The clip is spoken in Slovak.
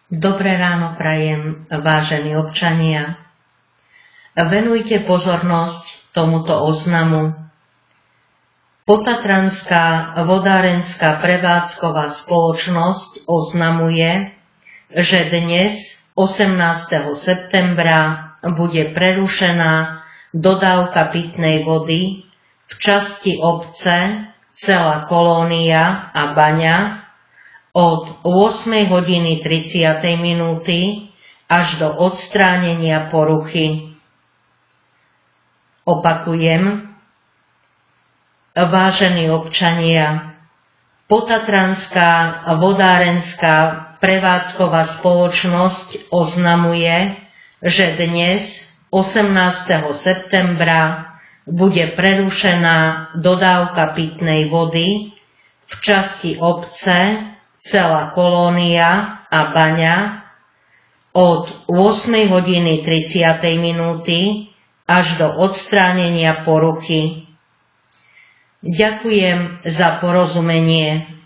Dobré ráno prajem, vážení občania. Venujte pozornosť tomuto oznamu. Potatranská vodárenská prevádzková spoločnosť oznamuje, že dnes, 18. septembra, bude prerušená dodávka pitnej vody v časti obce Celá Kolónia a Baňa od 8:30 až do odstránenia poruchy. Opakujem, vážení občania, Potatranská vodárenská prevádzková spoločnosť oznamuje, že dnes, 18. septembra, bude prerušená dodávka pitnej vody v časti obce Celá Kolónia a Baňa od 8:30 až do odstránenia poruchy. Ďakujem za porozumenie.